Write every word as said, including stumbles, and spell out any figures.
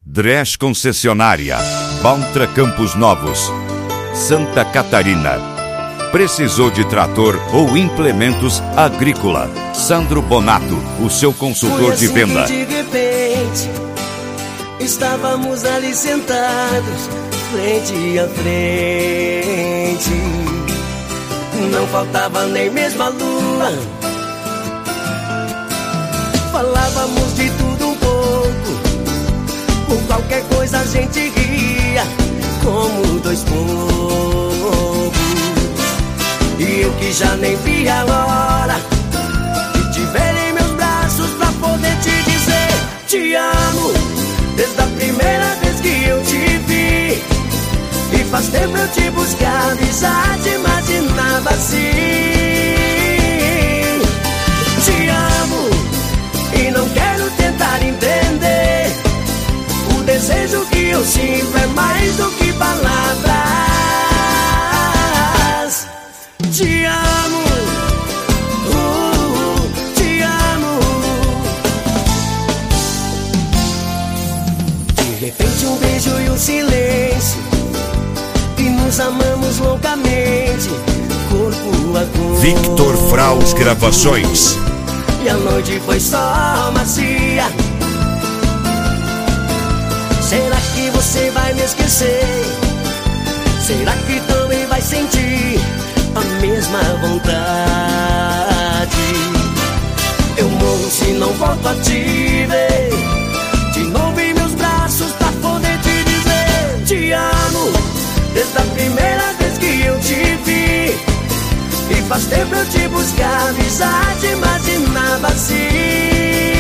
Dresch Concessionária, Valtra Campos Novos, Santa Catarina. Precisou de trator ou implementos agrícola? Sandro Bonato, o seu consultor assim de venda. De repente, estávamos ali sentados, frente a frente. Não faltava nem mesmo a lua. Falávamos de tudo um pouco, por qualquer coisa a gente ria, como dois povos. E eu que já nem vi a hora de te ver em meus braços pra poder te dizer te amo, desde a primeira vez que eu te vi. E faz tempo eu te buscar, já te imaginava assim. Te amo e não quero tentar entender. O desejo que eu sinto é mais do que palavras. Te amo, uh, te amo. De repente um beijo e um silêncio, e nos amamos loucamente, corpo a corpo. Victor Fraus Gravações. E a noite foi só macia. Será que você vai me esquecer? Será que também vai sentir a mesma vontade? Eu morro se não volto a te ver de novo em meus braços pra poder te dizer te amo, desde a primeira vez que eu te vi. E faz tempo eu te buscava e já te imaginava assim.